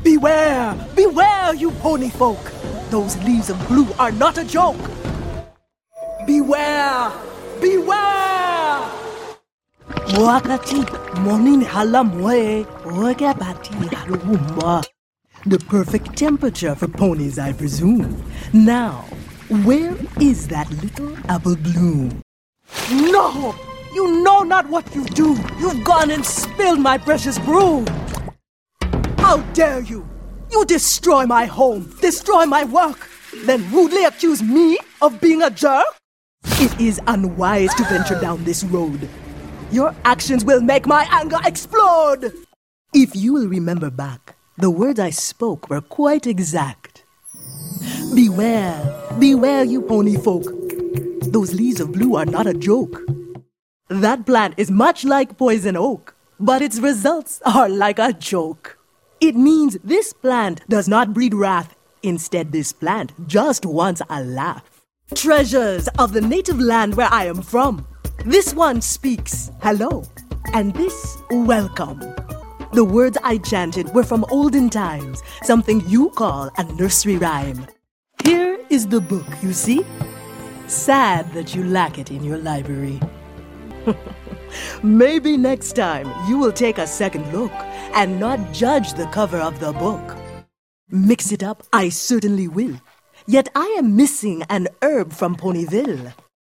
Beware! Beware, you pony folk! Those leaves of blue are not a joke! Beware! Beware! Wakati morning halamwe wakabati halumba. The perfect temperature for ponies, I presume. Now, where is that little apple bloom? No! You know not what you do! You've gone and spilled my precious brew! How dare you! You destroy my home, destroy my work, then rudely accuse me of being a jerk? It is unwise to venture down this road. Your actions will make my anger explode! If you will remember back, the words I spoke were quite exact. Beware, beware, you pony folk. Those leaves of blue are not a joke. That plant is much like poison oak, but its results are like a joke. It means this plant does not breed wrath. Instead, this plant just wants a laugh. Treasures of the native land where I am from. This one speaks hello, and this welcome. The words I chanted were from olden times, something you call a nursery rhyme. Here is the book, you see? Sad that you lack it in your library. Maybe next time you will take a second look and not judge the cover of the book. Mix it up, I certainly will. Yet I am missing an herb from Ponyville.